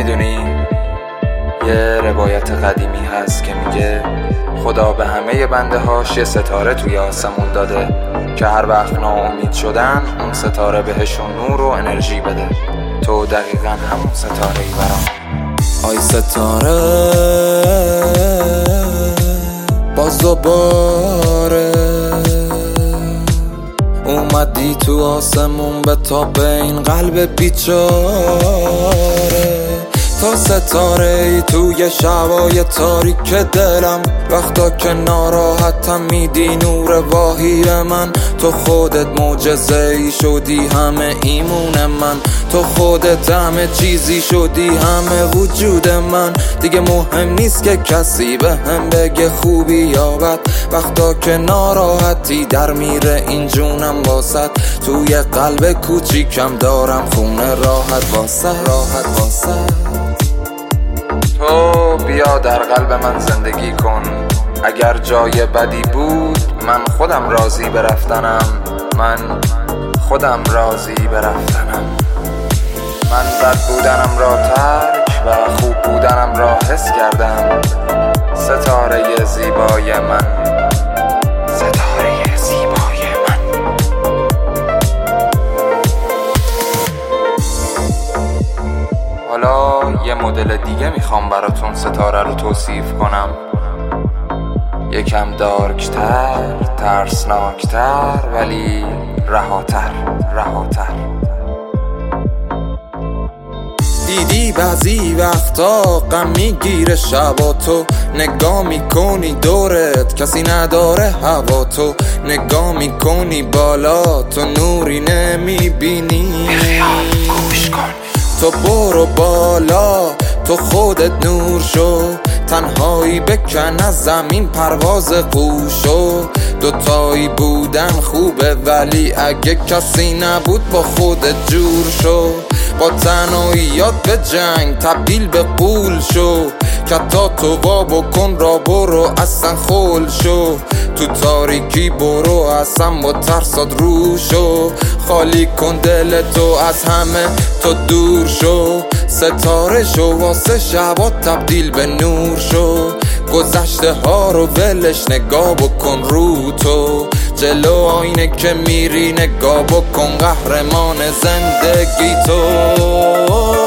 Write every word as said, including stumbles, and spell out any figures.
میدونی یه روایت قدیمی هست که میگه خدا به همه بنده هاش یه ستاره توی آسمون داده که هر وقت ناامید شدن اون ستاره بهشون نور و انرژی بده. تو دقیقا همون ستاره ای برام. آی ستاره باز دوباره اومدی تو آسمون به تاب این قلب بیچاره. تا ستاره ای توی شبای تاریک دلم، وقتا که ناراحتم میدی نور واهی من. تو خودت معجزه ای شدی همه ایمون من، تو خودت همه چیزی شدی همه وجود من. دیگه مهم نیست که کسی به هم بگه خوبی یا بد، وقتا که ناراحتی در میره این جونم واسد. توی قلب کوچیکم دارم خونه راحت واسه راحت واسه. تو بیا در قلب من زندگی کن، اگر جای بدی بود من خودم راضی برفتنم، من خودم راضی برفتنم. من بد بودنم را ترک و خوب بودنم را حس کردم. ستاره زیبای من، ستاره زیبای من. حالا یه مدل دیگه میخوام براتون ستاره رو توصیف کنم، یکم دارکتر، ترسناکتر، ولی رهاتر رهاتر. دیدی بعضی وقتا غم میگیره شبا، تو نگاه میکنی دورت کسی نداره هوا، تو نگاه میکنی بالا تو نوری نمیبینی. گوش کن تو برو بالا تو خودت نور شو، تنهایی بکن از زمین پرواز قوشو. دوتایی بودن خوبه ولی اگه کسی نبود با خودت جور شو. با تنهاییات به جنگ تبدیل به قول شو، کتا تو وا بکن را برو اصلا خول شو. تو تاریکی برو اصلا با ترسات رو شو، خالی کن دل تو از همه تو دور شو. ستاره شو واسه شبا تبدیل به نور شو، گذشته ها رو ولش نگاه بکن رو تو. جلو آینه که میری نگاه بکن قهرمان زندگی تو.